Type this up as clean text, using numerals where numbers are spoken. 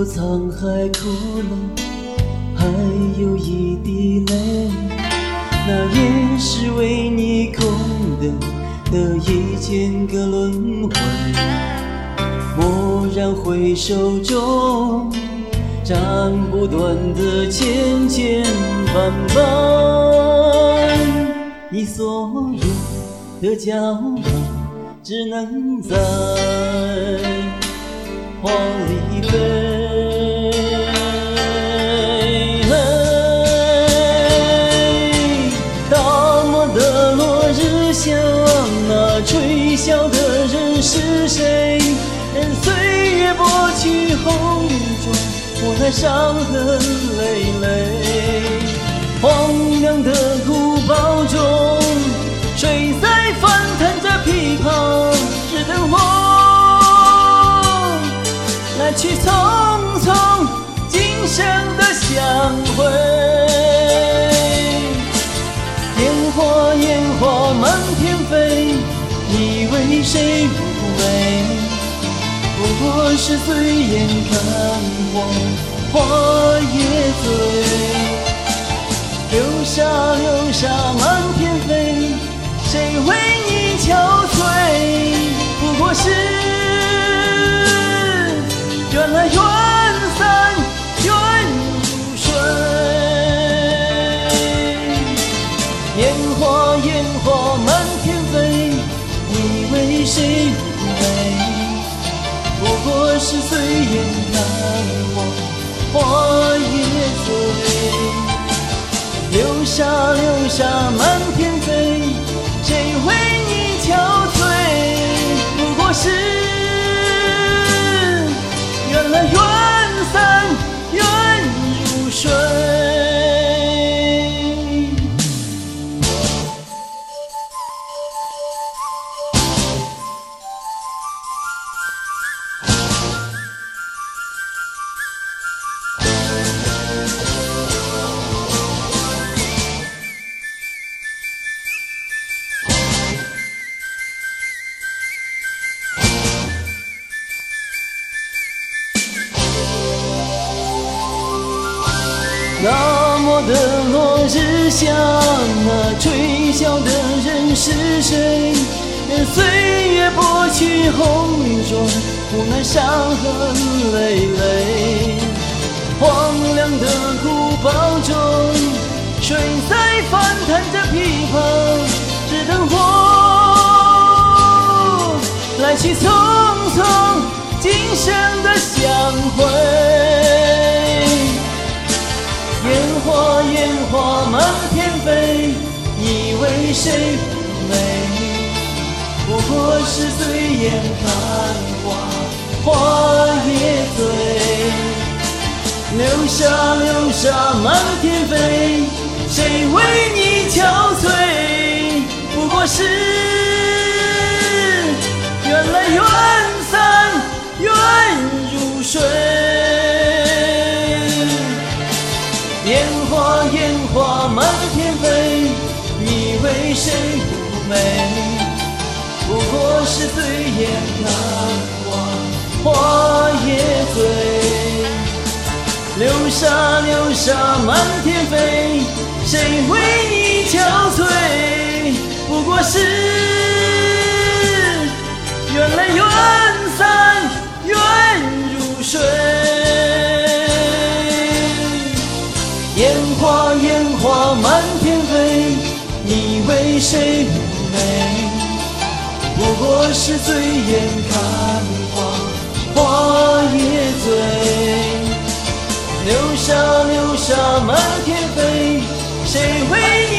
沧海哭了，还有一滴泪，那也是为你空的1000个轮回。蓦然回首中，斩不断的千千万般，你所有的骄傲只能在黄里飞。大漠的落日下，那吹箫的人是谁？任岁月剥去红妆，我那伤痕累累。荒凉的古堡中，谁在翻弹着琵琶，只等我来去匆匆今生的相会。烟花满天飞，你为谁入眉？不过是醉眼看花叶醉。流沙满天飞，谁为你憔悴？不过是缘来缘散缘如水。烟花满天飞，你为谁入眉？不过是醉眼看花叶醉。流沙满天飞，谁为你憔悴？不过是缘来缘散缘如水。大漠的落日下，那吹箫的人是谁？任岁月剥去红妆，无奈伤痕累累。荒凉的古堡中，谁在翻弹着琵琶，只等我来去匆匆今生的相会。烟花满天飞，你为谁入眉？不过是醉眼看花叶醉。流沙满天飞，谁为你憔悴？不过是缘来缘散缘如水。烟花满天飞，你为谁入眉？不过是醉眼看花叶醉。流沙满天飞，谁为你憔悴？不过是缘来缘散缘如水。烟花满天飞，你为谁入眉？不过是醉眼看花叶醉。流沙满天飞，谁为你